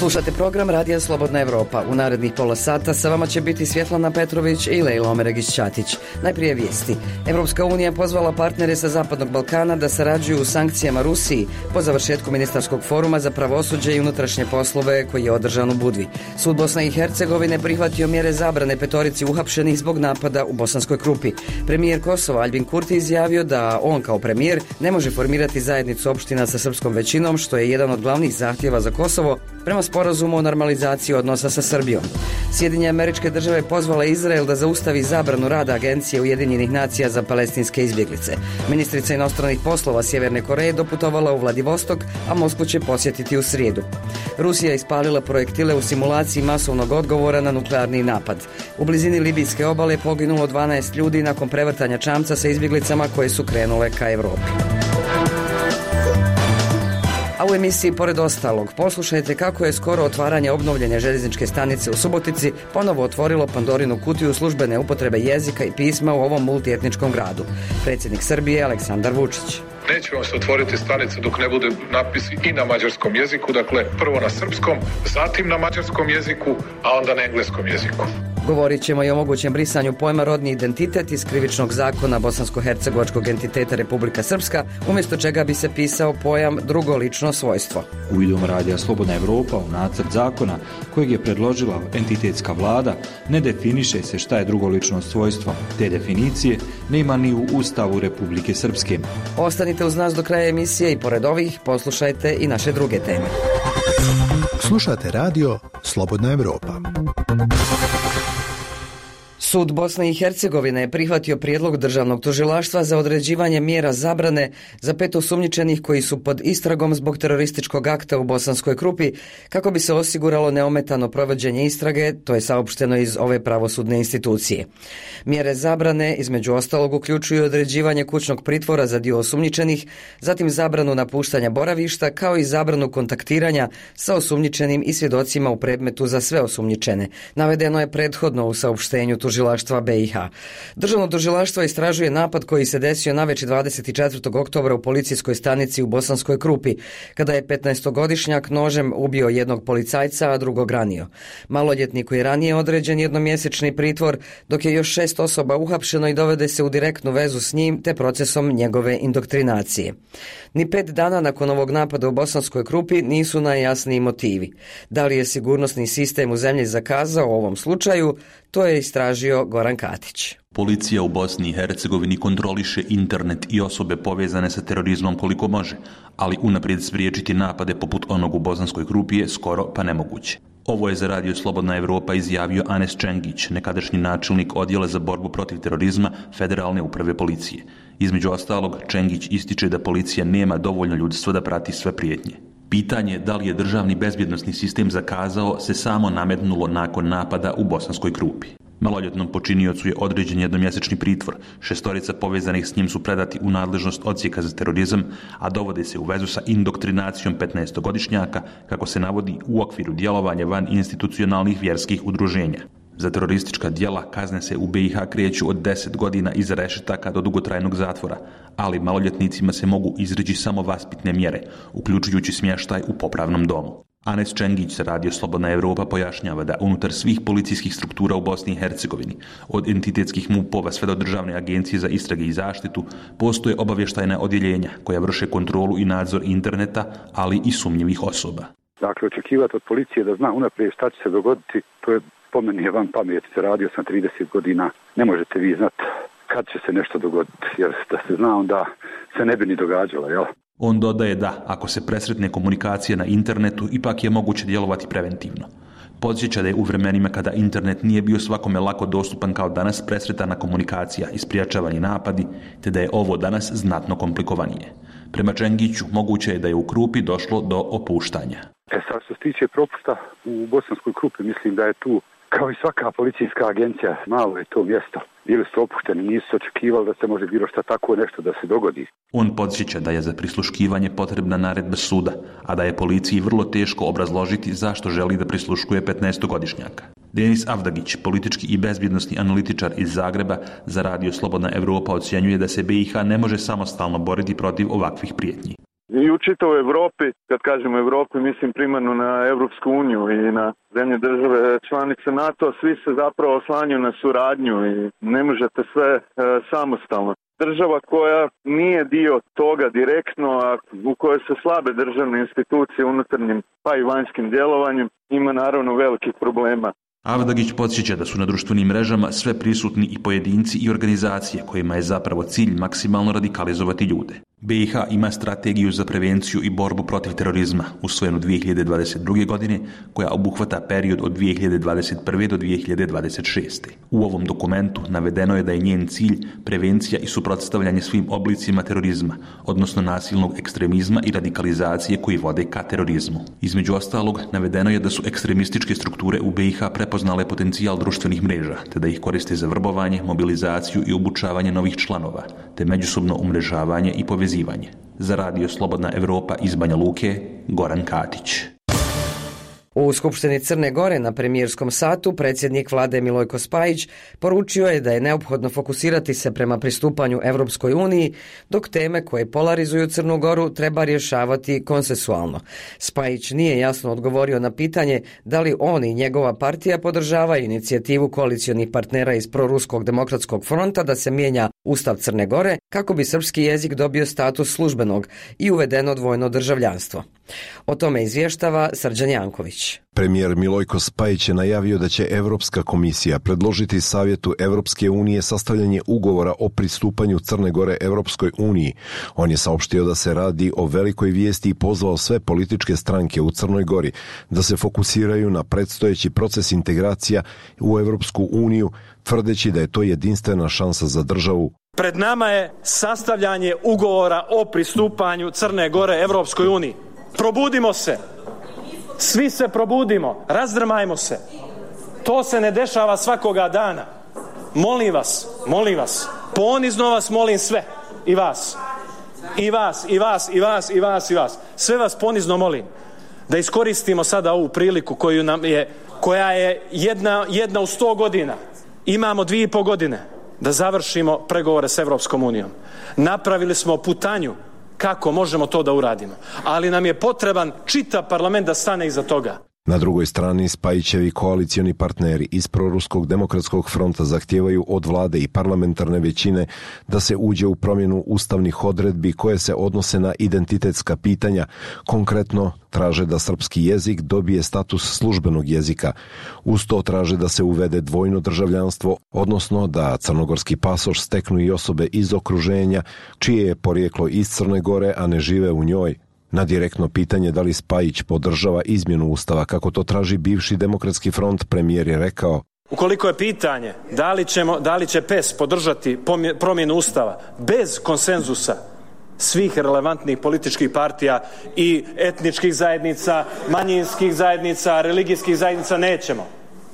Slušate program Radija Slobodna Evropa. U narednih pola sata sa vama će biti Svjetlana Petrović i Lejla Omeregić-Ćatić. Najprije vijesti. Evropska unija pozvala partnere sa Zapadnog Balkana da sarađuju u sankcijama Rusiji po završetku ministarskog foruma za pravosuđe i unutrašnje poslove koji je održan u Budvi. Sud Bosne i Hercegovine prihvatio mjere zabrane petorici uhapšenih zbog napada u Bosanskoj Krupi. Premijer Kosova Aljbin Kurti izjavio da on kao premijer ne može formirati zajednicu opština sa srpskom većinom, što je jedan od glavnih zahtjeva za Kosovo prema sporazumu o normalizaciji odnosa sa Srbijom. Sjedinjene Američke Države pozvala Izrael da zaustavi zabranu rada Agencije Ujedinjenih nacija za palestinske izbjeglice. Ministrica inostranih poslova Sjeverne Koreje doputovala u Vladivostok, a Moskvu će posjetiti u srijedu. Rusija je ispalila projektile u simulaciji masovnog odgovora na nuklearni napad. U blizini libijske obale poginulo 12 ljudi nakon prevrtanja čamca sa izbjeglicama koje su krenule ka Europi. A u emisiji pored ostalog poslušajte kako je skoro otvaranje obnovljene željezničke stanice u Subotici ponovo otvorilo Pandorinu kutiju službene upotrebe jezika i pisma u ovom multietničkom gradu. Predsjednik Srbije Aleksandar Vučić. Neće vam se otvoriti stanica dok ne bude napisi i na mađarskom jeziku, dakle prvo na srpskom, zatim na mađarskom jeziku, a onda na engleskom jeziku. Govorit ćemo i o mogućem brisanju pojma rodni identitet iz krivičnog zakona bosansko-hercegovačkog entiteta Republika Srpska, umjesto čega bi se pisao pojam drugo lično svojstvo. Uvidom Radija Slobodna Evropa u nacrt zakona kojeg je predložila entitetska vlada ne definiše se šta je drugo lično svojstvo. Te definicije nema ni u Ustavu Republike Srpske. Ostanite uz nas do kraja emisije i pored ovih poslušajte i naše druge teme. Slušate Radio Slobodna Evropa. Sud Bosne i Hercegovine je prihvatio prijedlog državnog tužilaštva za određivanje mjera zabrane za 5 osumnjičenih koji su pod istragom zbog terorističkog akta u Bosanskoj Krupi, kako bi se osiguralo neometano provođenje istrage, to je saopšteno iz ove pravosudne institucije. Mjere zabrane između ostalog uključuju određivanje kućnog pritvora za dio osumnjičenih, zatim zabranu napuštanja boravišta, kao i zabranu kontaktiranja sa osumnjičenim i svjedocima u predmetu za sve osumnjičene. Navedeno je prethodno u saopštenju tužilaštva BiH. Državno tužilaštvo istražuje napad koji se desio navečer 24. oktobra u policijskoj stanici u Bosanskoj Krupi, kada je 15-godišnjak nožem ubio jednog policajca, a drugog ranio. Maloljetniku je ranije određen jednomjesečni pritvor, dok je još 6 osoba uhapšeno i dovede se u direktnu vezu s njim te procesom njegove indoktrinacije. Ni 5 dana nakon ovog napada u Bosanskoj Krupi nisu najjasniji motivi. Da li je sigurnosni sistem u zemlji zakazao u ovom slučaju, to je istražio Goran Katić. Policija u Bosni i Hercegovini kontroliše internet i osobe povezane sa terorizmom koliko može, ali unaprijed spriječiti napade poput onog u Bosanskoj Krupi je skoro pa nemoguće. Ovo je za Radio Slobodna Evropa izjavio Anes Čengić, nekadašnji načelnik odjela za borbu protiv terorizma Federalne uprave policije. Između ostalog, Čengić ističe da policija nema dovoljno ljudstva da prati sve prijetnje. Pitanje da li je državni bezbjednosni sistem zakazao se samo nametnulo nakon napada u Bosanskoj Krupi. Maloljetnom počiniocu je određen jednomjesečni pritvor, 6 povezanih s njim su predati u nadležnost odsjeka za terorizam, a dovode se u vezu sa indoktrinacijom 15-godišnjaka, kako se navodi u okviru djelovanja van institucionalnih vjerskih udruženja. Za teroristička djela kazne se u BiH kreću od 10 godina iza rešetaka do dugotrajnog zatvora, ali maloljetnicima se mogu izreći samo vaspitne mjere, uključujući smještaj u popravnom domu. Anes Čengić sa Radio Slobodna Evropa pojašnjava da unutar svih policijskih struktura u Bosni i Hercegovini, od entitetskih MUP-ova sve do Državne agencije za istrage i zaštitu, postoje obavještajna odjeljenja koja vrše kontrolu i nadzor interneta, ali i sumnjivih osoba. Dakle, očekivati od policije da zna unaprijed šta će se dogoditi, to je po meni je van pameti. Radio sam 30 godina, ne možete vi znati kad će se nešto dogoditi, jer da se zna onda se ne bi ni događalo, jel? On dodaje da, ako se presretne komunikacija na internetu, ipak je moguće djelovati preventivno. Podsjeća da je u vremenima kada internet nije bio svakome lako dostupan kao danas presretana komunikacija i spriječavani napadi, te da je ovo danas znatno komplikovanije. Prema Čengiću, moguće je da je u Krupi došlo do opuštanja. Sad što se tiče propusta u Bosanskoj Krupi, mislim da je tu, kao i svaka policijska agencija, malo je to mjesto. Bili su opušteni, nisu očekivali da se može bilo šta tako nešto da se dogodi. On podsjeća da je za prisluškivanje potrebna naredba suda, a da je policiji vrlo teško obrazložiti zašto želi da prisluškuje 15-godišnjaka. Denis Avdagić, politički i bezbjednosni analitičar iz Zagreba, za Radio Slobodna Evropa ocjenjuje da se BiH ne može samostalno boriti protiv ovakvih prijetnji. I u čitavoj Evropi, kad kažemo Evropi, mislim primarno na Evropsku uniju i na zemlje države članice NATO, svi se zapravo oslanjaju na suradnju i ne možete sve samostalno. Država koja nije dio toga direktno, a u kojoj se slabe državne institucije unutarnjim pa i vanjskim djelovanjem, ima naravno velikih problema. Avdagić podsjeća da su na društvenim mrežama sve prisutni i pojedinci i organizacije kojima je zapravo cilj maksimalno radikalizovati ljude. BiH ima strategiju za prevenciju i borbu protiv terorizma, usvojenu 2022. godine, koja obuhvata period od 2021. do 2026. U ovom dokumentu navedeno je da je njen cilj prevencija i suprotstavljanje svim oblicima terorizma, odnosno nasilnog ekstremizma i radikalizacije koji vode ka terorizmu. Između ostalog, navedeno je da su ekstremističke strukture u BiH prepoznale potencijal društvenih mreža, te da ih koriste za vrbovanje, mobilizaciju i obučavanje novih članova, te međusobno umrežavanje i povezivanje. Za Radio Slobodna Evropa iz Banja Luke, Goran Katić. U Skupštini Crne Gore na premijerskom satu predsjednik vlade Milojko Spajić poručio je da je neophodno fokusirati se prema pristupanju Europskoj uniji, dok teme koje polarizuju Crnu Goru treba rješavati konsensualno. Spajić nije jasno odgovorio na pitanje da li on i njegova partija podržavaju inicijativu koalicionih partnera iz Proruskog demokratskog fronta da se mijenja Ustav Crne Gore kako bi srpski jezik dobio status službenog i uvedeno dvojno državljanstvo. O tome izvještava Srđan Janković. Premijer Milojko Spajić je najavio da će Europska komisija predložiti Savjetu Europske unije sastavljanje ugovora o pristupanju Crne Gore Europskoj uniji. On je saopštio da se radi o velikoj vijesti i pozvao sve političke stranke u Crnoj Gori da se fokusiraju na predstojeći proces integracija u Europsku uniju, tvrdeći da je to jedinstvena šansa za državu. Pred nama je sastavljanje ugovora o pristupanju Crne Gore Europskoj uniji. Probudimo se. Svi se probudimo, razdrmajmo se. To se ne dešava svakoga dana. Molim vas, ponizno vas molim sve. I vas. Sve vas ponizno molim da iskoristimo sada ovu priliku koja je jedna u 100 godina. Imamo 2,5 godine da završimo pregovore s Europskom unijom. Napravili smo putanju kako možemo to da uradimo, ali nam je potreban čitav parlament da stane iza toga. Na drugoj strani Spajićevi koalicioni partneri iz Proruskog demokratskog fronta zahtijevaju od vlade i parlamentarne većine da se uđe u promjenu ustavnih odredbi koje se odnose na identitetska pitanja. Konkretno traže da srpski jezik dobije status službenog jezika. Uz to traže da se uvede dvojno državljanstvo, odnosno da crnogorski pasoš steknu i osobe iz okruženja čije je porijeklo iz Crne Gore, a ne žive u njoj. Na direktno pitanje da li Spajić podržava izmjenu Ustava kako to traži bivši demokratski front, premijer je rekao: ukoliko je pitanje da li će PES podržati promjenu Ustava bez konsenzusa svih relevantnih političkih partija i etničkih zajednica, manjinskih zajednica, religijskih zajednica, nećemo.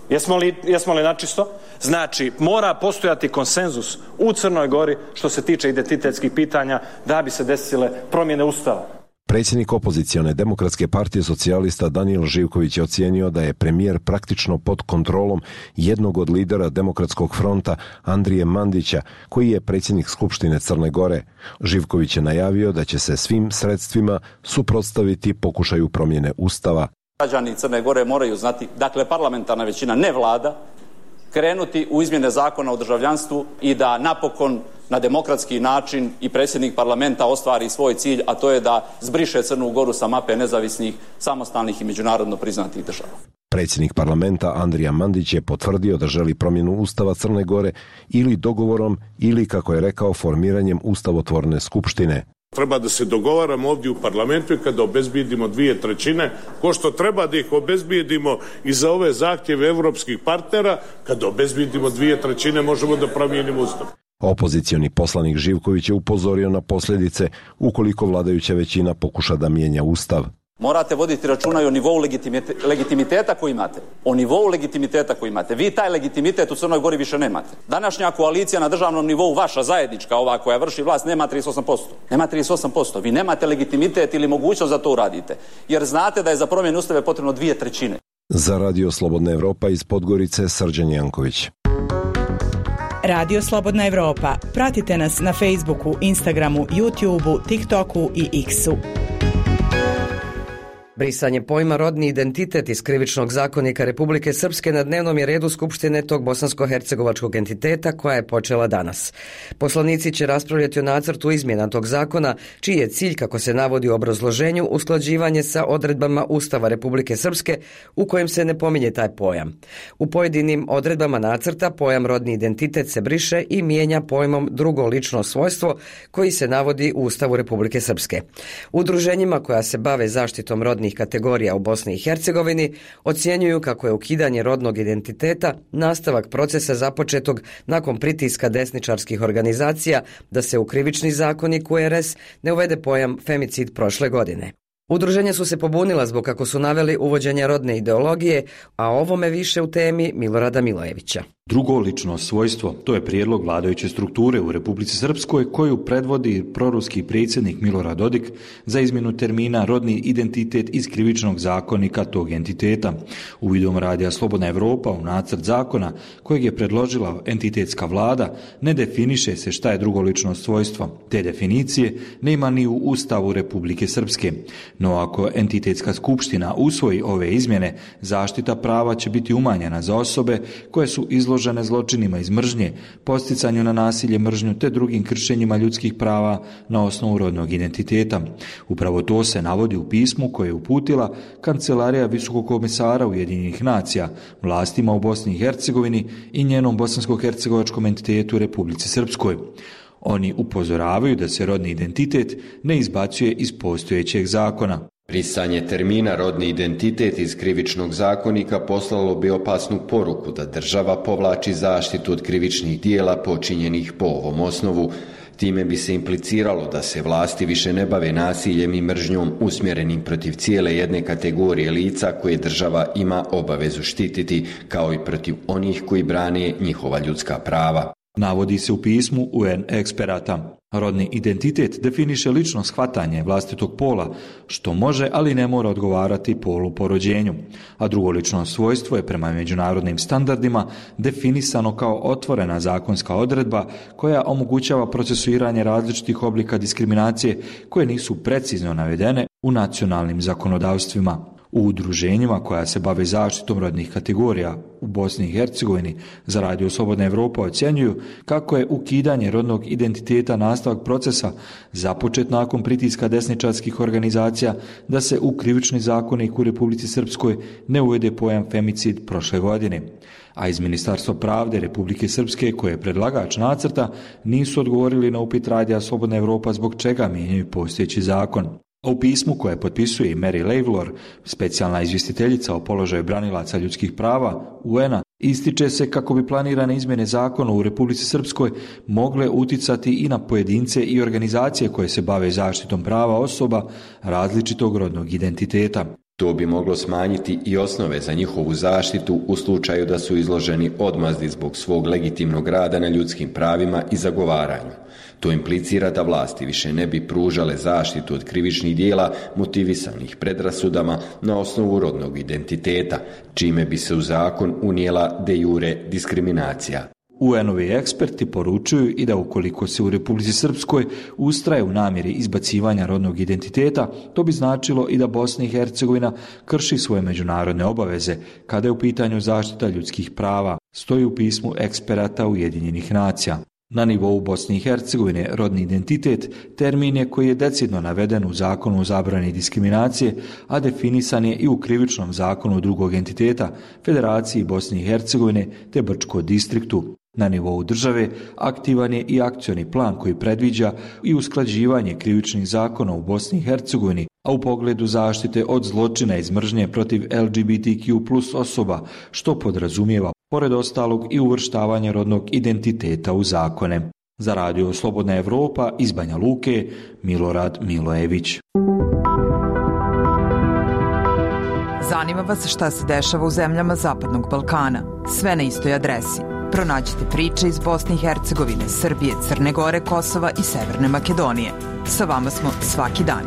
Jesmo li načisto? Znači, mora postojati konsenzus u Crnoj Gori što se tiče identitetskih pitanja da bi se desile promjene Ustava. Predsjednik opozicione Demokratske partije socijalista Danijel Živković je ocijenio da je premijer praktično pod kontrolom jednog od lidera Demokratskog fronta, Andrije Mandića, koji je predsjednik Skupštine Crne Gore. Živković je najavio da će se svim sredstvima suprotstaviti pokušaju promjene Ustava. Građani Crne Gore moraju znati, dakle parlamentarna većina, ne vlada, krenuti u izmjene zakona o državljanstvu i da napokon na demokratski način i predsjednik parlamenta ostvari svoj cilj, a to je da zbriše Crnu Goru sa mape nezavisnih, samostalnih i međunarodno priznatih država. Predsjednik parlamenta Andrija Mandić je potvrdio da želi promjenu Ustava Crne Gore ili dogovorom ili, kako je rekao, formiranjem ustavotvorne skupštine. Treba da se dogovaramo ovdje u parlamentu i kada obezbijedimo 2/3, ko što treba da ih obezbijedimo i za ove zahtjeve evropskih partnera, kada obezbijedimo 2/3 možemo da promijenimo Ustav. Opozicioni poslanik Živković je upozorio na posljedice ukoliko vladajuća većina pokuša da mijenja Ustav. Morate voditi računa i o nivou legitimiteta koji imate. O nivou legitimiteta koji imate. Vi taj legitimitet u Crnoj Gori više nemate. Današnja koalicija na državnom nivou, vaša zajednička, ova koja vrši vlast, nema 38%. Nema 38%. Vi nemate legitimitet ili mogućnost da to uradite. Jer znate da je za promjenu Ustava potrebno 2/3. Za Radio Slobodna Evropa iz Podgorice, Srđan Janković. Radio Slobodna Evropa. Pratite nas na Facebooku, Instagramu, YouTubeu, TikToku i X-u. Brisanje pojma rodni identitet iz Krivičnog zakonika Republike Srpske na dnevnom je redu Skupštine tog bosansko-hercegovačkog entiteta koja je počela danas. Poslanici će raspravljati o nacrtu izmjena tog zakona, čiji je cilj, kako se navodi u obrazloženju, usklađivanje sa odredbama Ustava Republike Srpske u kojem se ne pominje taj pojam. U pojedinim odredbama nacrta pojam rodni identitet se briše i mijenja pojmom drugo lično svojstvo koji se navodi u Ustavu Republike Srpske. Udruženjima koja se bave zaštitom rodnih kategorija u Bosni i Hercegovini ocjenjuju kako je ukidanje rodnog identiteta nastavak procesa započetog nakon pritiska desničarskih organizacija da se u Krivični zakonik URS ne uvede pojam femicid prošle godine. Udruženja su se pobunila zbog, kako su naveli, uvođenja rodne ideologije, a ovome više u temi Milorada Milojevića. Drugo lično svojstvo, to je prijedlog vladajuće strukture u Republici Srpskoj koju predvodi proruski predsjednik Milorad Dodik za izmjenu termina rodni identitet iz Krivičnog zakonika tog entiteta. Uvidom Radija Slobodna Evropa u nacrt zakona kojeg je predložila entitetska vlada ne definiše se šta je drugo lično svojstvo. Te definicije nema ni u Ustavu Republike Srpske. No ako entitetska skupština usvoji ove izmjene, zaštita prava će biti umanjena za osobe koje su izložene zločinima iz mržnje, posticanju na nasilje, mržnju te drugim kršenjima ljudskih prava na osnovu rodnog identiteta. Upravo to se navodi u pismu koje je uputila Kancelarija Visokog komesara Ujedinjenih nacija vlastima u Bosni i Hercegovini i njenom bosansko-hercegovačkom entitetu u Republici Srpskoj. Oni upozoravaju da se rodni identitet ne izbacuje iz postojećeg zakona. Brisanje termina rodni identitet iz Krivičnog zakonika poslalo bi opasnu poruku da država povlači zaštitu od krivičnih dijela počinjenih po ovom osnovu. Time bi se impliciralo da se vlasti više ne bave nasiljem i mržnjom usmjerenim protiv cijele jedne kategorije lica koje država ima obavezu štititi, kao i protiv onih koji brane njihova ljudska prava. Navodi se u pismu UN eksperata. Rodni identitet definiše lično shvatanje vlastitog pola, što može, ali ne mora odgovarati polu po rođenju. A drugo lično svojstvo je prema međunarodnim standardima definisano kao otvorena zakonska odredba koja omogućava procesuiranje različitih oblika diskriminacije koje nisu precizno navedene u nacionalnim zakonodavstvima. U udruženjima koja se bave zaštitom rodnih kategorija u Bosni i Hercegovini za Radio Slobodna Evropa ocjenjuju kako je ukidanje rodnog identiteta nastavak procesa započet nakon pritiska desničarskih organizacija da se u Krivični zakonik u Republici Srpskoj ne uvede pojam femicid prošle godine. A iz Ministarstva pravde Republike Srpske, koje je predlagač nacrta, nisu odgovorili na upit Radija Slobodna Evropa zbog čega mijenjaju postojeći zakon. A u pismu koje potpisuje Mary Lavelor, specijalna izvjestiteljica o položaju branilaca ljudskih prava UN-a, ističe se kako bi planirane izmjene zakona u Republici Srpskoj mogle uticati i na pojedince i organizacije koje se bave zaštitom prava osoba različitog rodnog identiteta. To bi moglo smanjiti i osnove za njihovu zaštitu u slučaju da su izloženi odmazdi zbog svog legitimnog rada na ljudskim pravima i zagovaranju. To implicira da vlasti više ne bi pružale zaštitu od krivičnih dijela motivisanih predrasudama na osnovu rodnog identiteta, čime bi se u zakon unijela de jure diskriminacija. UN-ovi eksperti poručuju i da ukoliko se u Republici Srpskoj ustraje u namjeri izbacivanja rodnog identiteta, to bi značilo i da Bosna i Hercegovina krši svoje međunarodne obaveze kada je u pitanju zaštita ljudskih prava, stoji u pismu eksperata Ujedinjenih nacija. Na nivou Bosne i Hercegovine rodni identitet termin je koji je decidno naveden u zakonu o zabrani diskriminacije, a definisan je i u Krivičnom zakonu drugog entiteta, Federaciji Bosne i Hercegovine te Brčko distriktu. Na nivou države aktivan je i akcioni plan koji predviđa i usklađivanje krivičnih zakona u Bosni i Hercegovini, a u pogledu zaštite od zločina iz mržnje protiv LGBTQ+ osoba, što podrazumijeva pored ostalog i uvrštavanje rodnog identiteta u zakone. Za Radio Slobodna Evropa iz Banja Luke, Milorad Milojević. Zanima vas šta se dešava u zemljama Zapadnog Balkana? Sve na istoj adresi. Pronađite priče iz Bosne i Hercegovine, Srbije, Crne Gore, Kosova i Severne Makedonije. Sa vama smo svaki dan.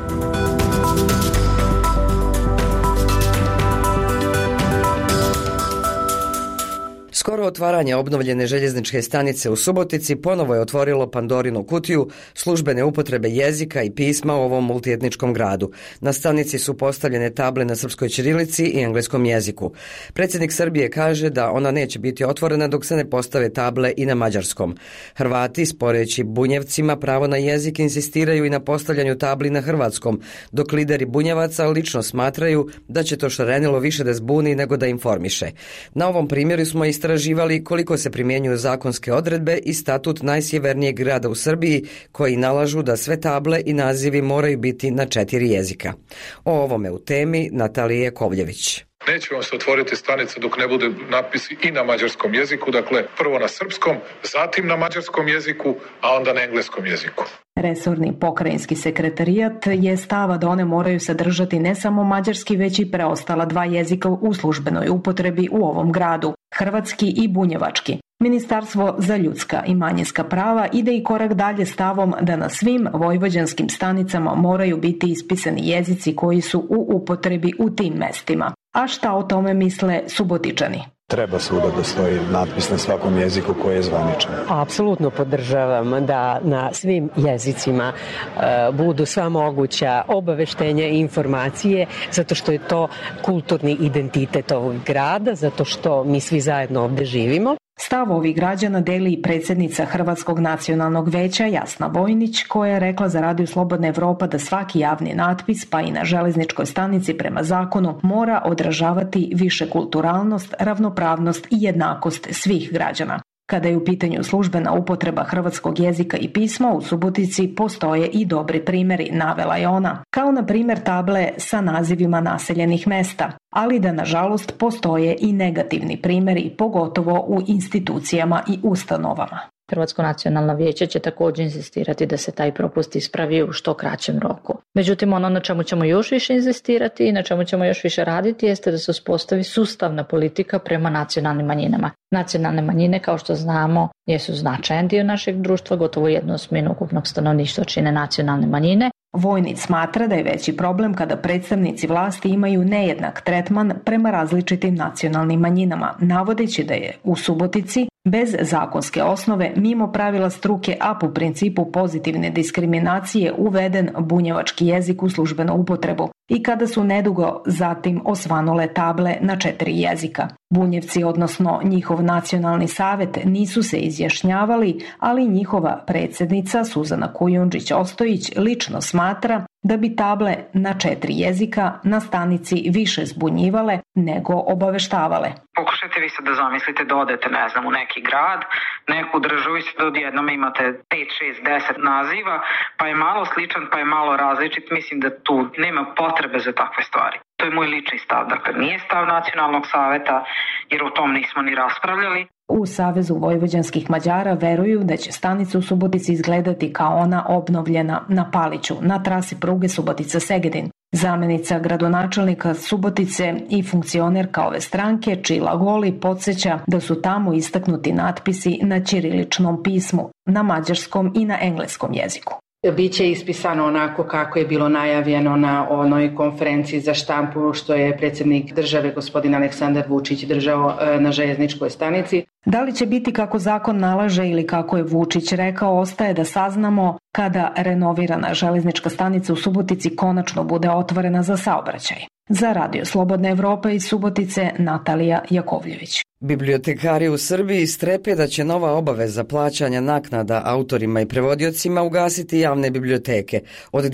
Skoro otvaranje obnovljene željezničke stanice u Subotici ponovo je otvorilo Pandorinu kutiju službene upotrebe jezika i pisma u ovom multietničkom gradu. Na stanici su postavljene table na srpskoj ćirilici i engleskom jeziku. Predsjednik Srbije kaže da ona neće biti otvorena dok se ne postave table i na mađarskom. Hrvati, sporeći Bunjevcima pravo na jezik, insistiraju i na postavljanju tabli na hrvatskom, dok lideri Bunjevaca lično smatraju da će to šarenilo više da zbuni nego da informiše. Na ovom primjeru smo istraživali koliko se primjenjuju zakonske odredbe i statut najsjevernijeg grada u Srbiji koji nalažu da sve table i nazivi moraju biti na 4 jezika. O ovome u temi Natalija Jakovljević. Neće vam se otvoriti stanica dok ne bude napisi i na mađarskom jeziku, dakle prvo na srpskom, zatim na mađarskom jeziku, a onda na engleskom jeziku. Resorni pokrajinski sekretarijat je stava da one moraju sadržati ne samo mađarski, već i preostala 2 jezika u službenoj upotrebi u ovom gradu, hrvatski i bunjevački. Ministarstvo za ljudska i manjinska prava ide i korak dalje stavom da na svim vojvođanskim stanicama moraju biti ispisani jezici koji su u upotrebi u tim mestima. A šta o tome misle Subotičani? Treba svuda da stoji natpis na svakom jeziku koji je zvaničan. Apsolutno podržavam da na svim jezicima budu sva moguća obaveštenja i informacije, zato što je to kulturni identitet ovog grada, zato što mi svi zajedno ovde živimo. Stav ovih građana deli i predsjednica Hrvatskog nacionalnog veća Jasna Vojnić, koja je rekla za Radio Slobodna Evropa da svaki javni natpis, pa i na železničkoj stanici prema zakonu, mora odražavati višekulturalnost, ravnopravnost i jednakost svih građana. Kada je u pitanju službena upotreba hrvatskog jezika i pisma, u Subotici postoje i dobri primjeri, navela je ona, kao na primjer table sa nazivima naseljenih mesta, ali da nažalost postoje i negativni primjeri, pogotovo u institucijama i ustanovama. Hrvatsko nacionalno vijeće će također insistirati da se taj propust ispravi u što kraćem roku. Međutim, ono na čemu ćemo još više insistirati i na čemu ćemo još više raditi jeste da se uspostavi sustavna politika prema nacionalnim manjinama. Nacionalne manjine, kao što znamo, jesu značajan dio našeg društva, gotovo 1/8 ukupnog stanovništva čine nacionalne manjine. Vojnić smatra da je veći problem kada predstavnici vlasti imaju nejednak tretman prema različitim nacionalnim manjinama, navodeći da je u Subotici bez zakonske osnove, mimo pravila struke, a po principu pozitivne diskriminacije uveden bunjevački jezik u službenu upotrebu i kada su nedugo zatim osvanule table na 4 jezika. Bunjevci, odnosno njihov nacionalni savjet, nisu se izjašnjavali, ali njihova predsjednica Suzana Kujundžić-Ostojić lično smatra da bi table na 4 jezika na stanici više zbunjivale nego obaveštavale. Pokušajte vi sad da zamislite da odete, ne znam, u neki grad, neku državu i da odjednom imate 5, 6, 10 naziva, pa je malo sličan, pa je malo različit. Mislim da tu nema potrebe za takve stvari. To je moj lični stav. Dakle, nije stav Nacionalnog saveta, jer o tom nismo ni raspravljali. U Savezu vojvođanskih Mađara veruju da će stanica u Subotici izgledati kao ona obnovljena na Paliću, na trasi pruge Subotica-Segedin. Zamenica gradonačelnika Subotice i funkcionerka ove stranke Čila Goli podsjeća da su tamo istaknuti natpisi na ćiriličnom pismu, na mađarskom i na engleskom jeziku. Biće ispisano onako kako je bilo najavljeno na onoj konferenciji za štampu što je predsjednik države gospodin Aleksandar Vučić držao na željezničkoj stanici. Da li će biti kako zakon nalaže ili kako je Vučić rekao, ostaje da saznamo kada renovirana železnička stanica u Subotici konačno bude otvorena za saobraćaj. Za Radio Slobodna Evropa iz Subotice, Natalija Jakovljević. Bibliotekari u Srbiji strepe da će nova obaveza plaćanja naknada autorima i prevodiocima ugasiti javne biblioteke. Od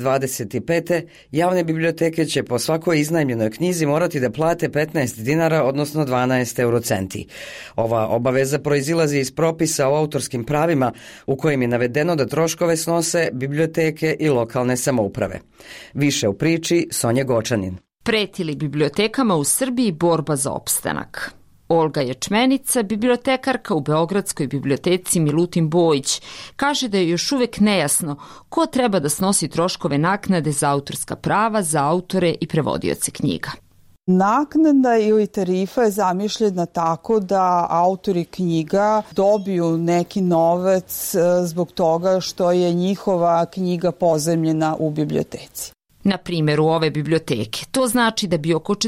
2025. javne biblioteke će po svakoj iznajmljenoj knjizi morati da plate 15 dinara, odnosno 12 eurocenti. Ova obaveza proizilazi iz propisa o autorskim pravima u kojem je navedeno da troškove snose biblioteke i lokalne samouprave. Više u priči Sonja Gočanin. Preti li bibliotekama u Srbiji borba za opstanak? Olga Ječmenica, bibliotekarka u Beogradskoj biblioteci Milutin Bojić, kaže da je još uvijek nejasno ko treba da snosi troškove naknade za autorska prava za autore i prevodioce knjiga. Naknada ili tarifa je zamišljena tako da autori knjiga dobiju neki novac zbog toga što je njihova knjiga pozajmljena u biblioteci. Na primjeru ove biblioteke, to znači da bi oko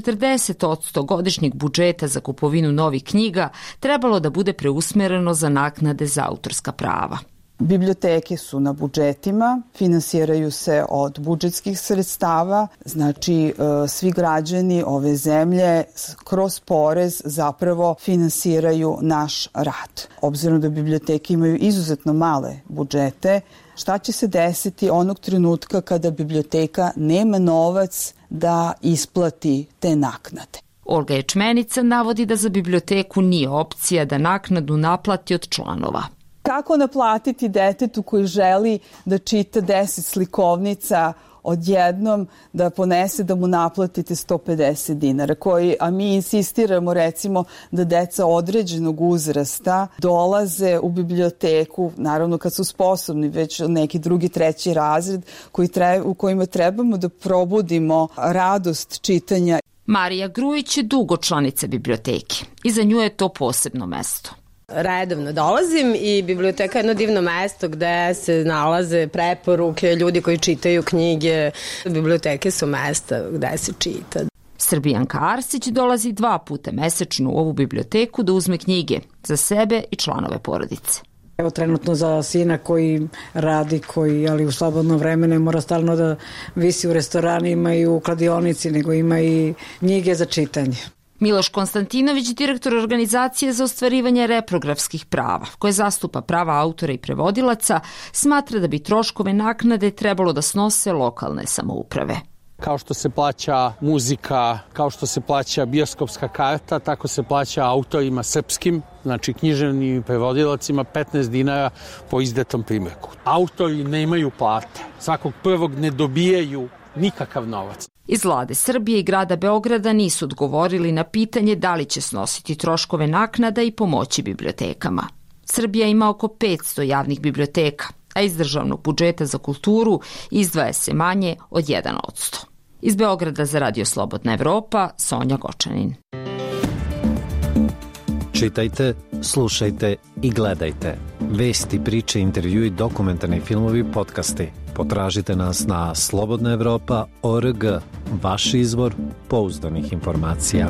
40% godišnjeg budžeta za kupovinu novih knjiga trebalo da bude preusmereno za naknade za autorska prava. Biblioteke su na budžetima, finansiraju se od budžetskih sredstava, znači svi građani ove zemlje kroz porez zapravo finansiraju naš rad. Obzirom da biblioteke imaju izuzetno male budžete, šta će se desiti onog trenutka kada biblioteka nema novac da isplati te naknade? Olga Ječmenica navodi da za biblioteku nije opcija da naknadu naplati od članova. Kako naplatiti detetu koji želi da čita 10 slikovnica odjednom da ponese da mu naplatite 150 dinara, a mi insistiramo recimo da deca određenog uzrasta dolaze u biblioteku, naravno kad su sposobni, već neki drugi, treći razred u kojima trebamo da probudimo radost čitanja. Marija Grujić je dugo članica biblioteke i za nju je to posebno mesto. Redovno dolazim i biblioteka je jedno divno mesto gde se nalaze preporuke, ljudi koji čitaju knjige. Biblioteke su mesta gde se čita. Srbijanka Arsić dolazi 2 puta mesečno u ovu biblioteku da uzme knjige za sebe i članove porodice. Evo trenutno za sina koji radi, ali u slobodno vreme ne mora stalno da visi u restoranima i u kladionici, nego ima i knjige za čitanje. Miloš Konstantinović, direktor organizacije za ostvarivanje reprografskih prava, koje zastupa prava autora i prevodilaca, smatra da bi troškove naknade trebalo da snose lokalne samouprave. Kao što se plaća muzika, kao što se plaća bioskopska karta, tako se plaća autorima srpskim, znači književnim prevodilacima 15 dinara po izdatom primjerku. Autori nemaju plate, svakog prvog ne dobijaju nikakav novac. Iz vlade Srbije i grada Beograda nisu odgovorili na pitanje da li će snositi troškove naknada i pomoći bibliotekama. Srbija ima oko 500 javnih biblioteka, a iz državnog budžeta za kulturu izdvaja se manje od 1%. Iz Beograda za Radio Slobodna Evropa, Sonja Gočanin. Čitajte, slušajte i gledajte. Vesti, priče, intervjui, dokumentarni filmovi, podcasti. Potražite nas na slobodnaevropa.org, vaš izvor pouzdanih informacija.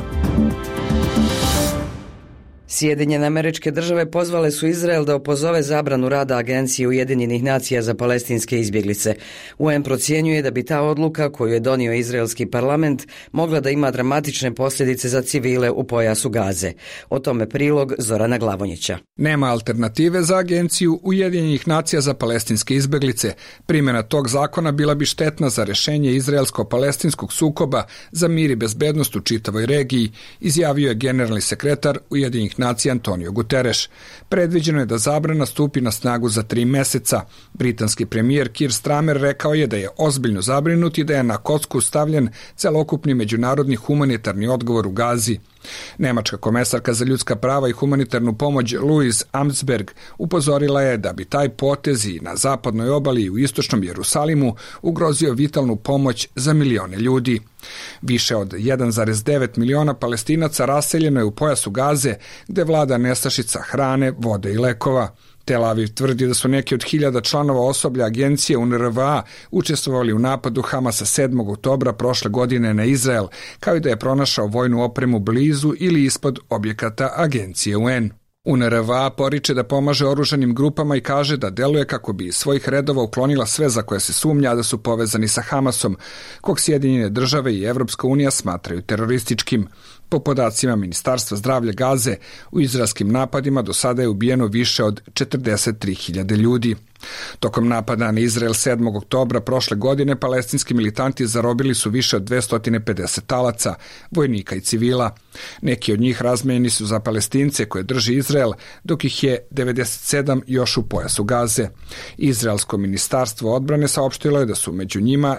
Sjedinjene Američke Države pozvale su Izrael da opozove zabranu rada Agencije Ujedinjenih nacija za palestinske izbjeglice. UN procjenjuje da bi ta odluka koju je donio izraelski parlament mogla da ima dramatične posljedice za civile u pojasu Gaze. O tome prilog Zorana Glavonjića. Nema alternative za Agenciju Ujedinjenih nacija za palestinske izbjeglice. Primjena tog zakona bila bi štetna za rješenje izraelsko-palestinskog sukoba za mir i bezbednost u čitavoj regiji, izjavio je generalni sekretar Ujedinjenih nacija Antonio Guterres. Predviđeno je da zabrana stupi na snagu za 3 meseca. Britanski premijer Keir Starmer rekao je da je ozbiljno zabrinut i da je na kocku stavljen celokupni međunarodni humanitarni odgovor u Gazi. Nemačka komesarka za ljudska prava i humanitarnu pomoć Louise Amtsberg upozorila je da bi taj potez i na zapadnoj obali i u istočnom Jerusalimu ugrozio vitalnu pomoć za milione ljudi. Više od 1,9 miliona Palestinaca raseljeno je u pojasu Gaze, gde vlada nestašica hrane, vode i lekova. Tel Aviv tvrdi da su neki od 1000 članova osoblja agencije UNRWA učestvovali u napadu Hamasa 7. oktobra prošle godine na Izrael, kao i da je pronašao vojnu opremu blizu ili ispod objekata agencije UN. UNRWA poriče da pomaže oružanim grupama i kaže da deluje kako bi iz svojih redova uklonila sve za koje se sumnja da su povezani sa Hamasom, kog Sjedinjene države i Evropska unija smatraju terorističkim. Po podacima Ministarstva zdravlja Gaze, u izraelskim napadima do sada je ubijeno više od 43.000 ljudi. Tokom napada na Izrael 7. oktobra prošle godine palestinski militanti zarobili su više od 250 talaca, vojnika i civila. Neki od njih razmenjeni su za Palestince koje drži Izrael, dok ih je 97 još u pojasu Gaze. Izraelsko ministarstvo odbrane saopštilo je da su među njima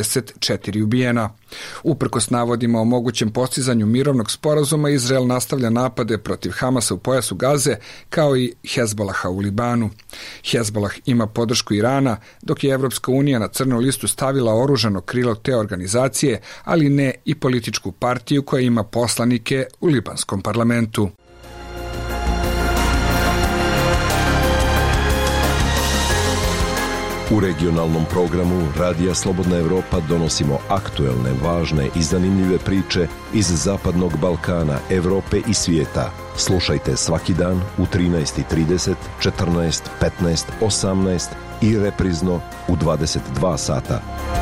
34 ubijena. Uprkos navodima o mogućem postizanju mirovnog sporazuma, Izrael nastavlja napade protiv Hamasa u pojasu Gaze, kao i Hezbolaha u Libanu. Hezbolah ima podršku Irana, dok je Evropska unija na crnu listu stavila oružano krilo te organizacije, ali ne i političku partiju koja ima poslanike u libanskom parlamentu. U regionalnom programu Radija Slobodna Evropa donosimo aktuelne, važne i zanimljive priče iz Zapadnog Balkana, Evrope i svijeta. Slušajte svaki dan u 13:30, 14, 15, 18 i reprizno u 22 sata.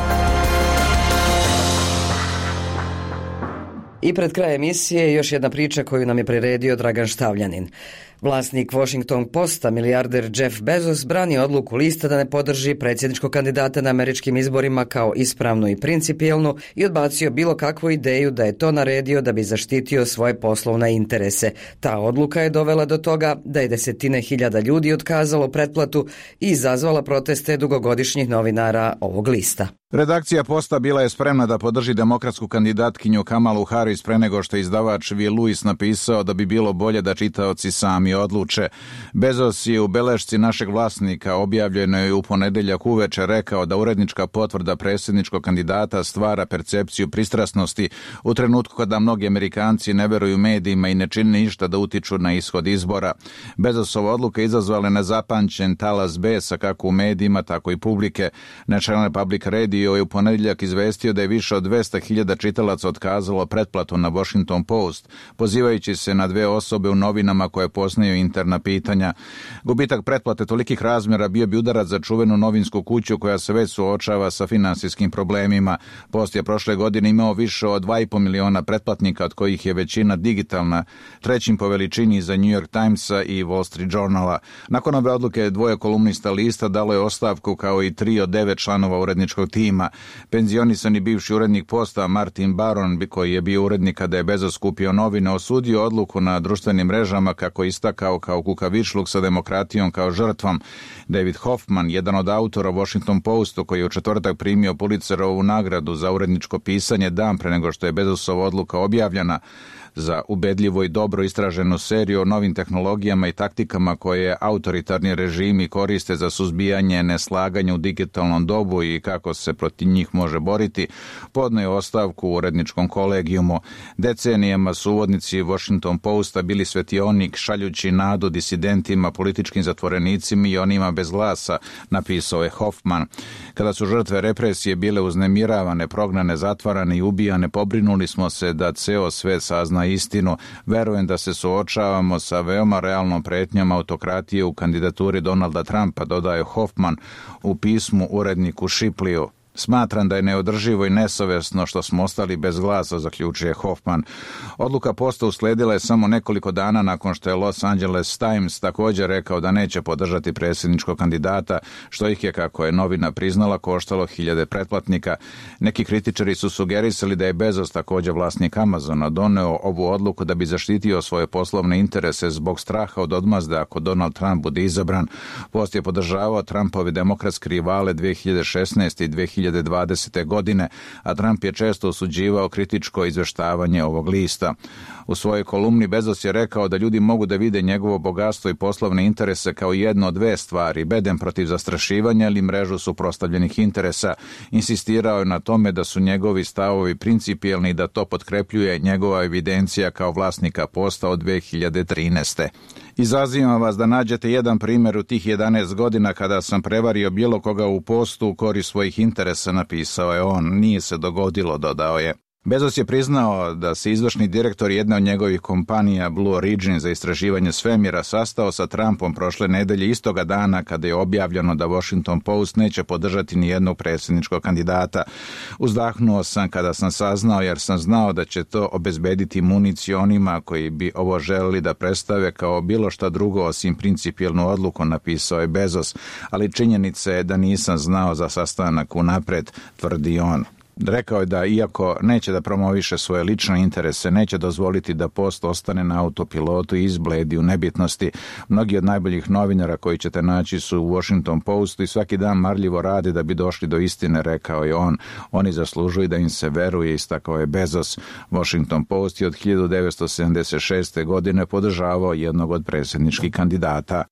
I pred kraj emisije još jedna priča koju nam je priredio Dragan Štavljanin. Vlasnik Washington Posta, milijarder Jeff Bezos, brani odluku lista da ne podrži predsjedničkog kandidata na američkim izborima kao ispravnu i principijelnu i odbacio bilo kakvu ideju da je to naredio da bi zaštitio svoje poslovne interese. Ta odluka je dovela do toga da je 10.000 ljudi otkazalo pretplatu i izazvala proteste dugogodišnjih novinara ovog lista. Redakcija Posta bila je spremna da podrži demokratsku kandidatkinju Kamalu Harris pre nego što je izdavač Will Lewis napisao da bi bilo bolje da čitaoci sami odluče. Bezos je u belešci našeg vlasnika objavljenoj u ponedeljak uveče rekao da urednička potvrda predsjedničkog kandidata stvara percepciju pristrasnosti u trenutku kada mnogi Amerikanci ne veruju medijima i ne čine ništa da utiču na ishod izbora. Bezosova odluka izazvala nezapamćen talas besa kako u medijima, tako i publike. National Public Radio je u ponedeljak izvestio da je više od 200.000 čitalaca otkazalo pretplatu na Washington Post, pozivajući se na 2 osobe u novinama koje poznaju interna pitanja. Gubitak pretplate tolikih razmjera bio bi udarac za čuvenu novinsku kuću koja se već suočava sa finansijskim problemima. Post je prošle godine imao više od 2,5 miliona pretplatnika, od kojih je većina digitalna, trećim po veličini za New York Timesa i Wall Street Journala. Nakon ove odluke 2 kolumnista lista dalo je ostavku kao i 3 od 9 članova uredničkog tima. Penzionisani bivši urednik Posta Martin Baron, koji je bio urednik kada je Bezos kupio novine, osudio odluku na društvenim mrežama kako istakao kao kukavičluk sa demokratijom kao žrtvom. David Hoffman, jedan od autora Washington Postu, koji je u četvrtak primio Pulitzerovu nagradu za uredničko pisanje dan pre nego što je Bezosova odluka objavljena, za ubedljivo i dobro istraženu seriju o novim tehnologijama i taktikama koje autoritarni režimi koriste za suzbijanje neslaganja u digitalnom dobu i kako se protiv njih može boriti, podneo je ostavku u uredničkom kolegijumu. Decenijama su uvodnici Washington Posta bili svetionik šaljući nadu disidentima, političkim zatvorenicima i onima bez glasa, napisao je Hoffman. Kada su žrtve represije bile uznemiravane, prognane, zatvarane i ubijane, pobrinuli smo se da ceo svet sazna istinu. Verujem da se suočavamo sa veoma realnom pretnjom autokratije u kandidaturi Donalda Trumpa, dodaje Hoffman u pismu uredniku Shipliju. Smatram da je neodrživo i nesavesno što smo ostali bez glasa, zaključuje Hoffman. Odluka Posta usledila je samo nekoliko dana nakon što je Los Angeles Times također rekao da neće podržati predsjedničkog kandidata, što ih je, kako je novina priznala, koštalo 1000 pretplatnika. Neki kritičari su sugerisali da je Bezos, također vlasnik Amazona, doneo ovu odluku da bi zaštitio svoje poslovne interese zbog straha od odmazde ako Donald Trump bude izabran. Post je podržavao Trumpove demokratske rivale 2016. i 2020. godine, a Trump je često osuđivao kritičko izveštavanje ovog lista. U svojoj kolumni Bezos je rekao da ljudi mogu da vide njegovo bogatstvo i poslovne interese kao jedno od 2 stvari, bedem protiv zastrašivanja ili mrežu suprotstavljenih interesa. Insistirao je na tome da su njegovi stavovi principijelni i da to potkrepljuje njegova evidencija kao vlasnika Posta od 2013. Izazivam vas da nađete jedan primjer u tih 11 godina kada sam prevario bilo koga u Postu u korist svojih interesa, napisao je on. Nije se dogodilo, dodao je. Bezos je priznao da se izvršni direktor jedne od njegovih kompanija Blue Origin za istraživanje svemira sastao sa Trumpom prošle nedelje istoga dana kada je objavljeno da Washington Post neće podržati ni jednog predsjedničkog kandidata. Uzdahnuo sam kada sam saznao, jer sam znao da će to obezbediti municiju onima koji bi ovo želeli da predstave kao bilo šta drugo osim principijelnu odluku, napisao je Bezos, ali činjenica je da nisam znao za sastanak unapred, tvrdi on. Rekao je da iako neće da promoviše svoje lične interese, neće dozvoliti da Post ostane na autopilotu i izbledi u nebitnosti. Mnogi od najboljih novinara koji ćete naći su u Washington Postu i svaki dan marljivo radi da bi došli do istine, rekao je on. Oni zaslužuju da im se veruje, istakao je Bezos. Washington Post je od 1976. godine podržavao jednog od predsjedničkih kandidata.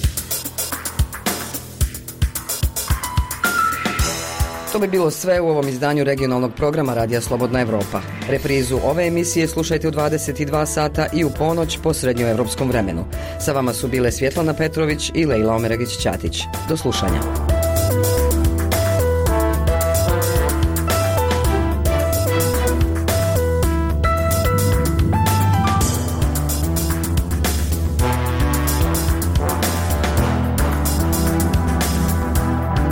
To bi bilo sve u ovom izdanju regionalnog programa Radija Slobodna Evropa. Reprizu ove emisije slušajte u 22 sata i u ponoć po srednjoevropskom vremenu. Sa vama su bile Svjetlana Petrović i Lejla Omeragić-Ćatić. Do slušanja.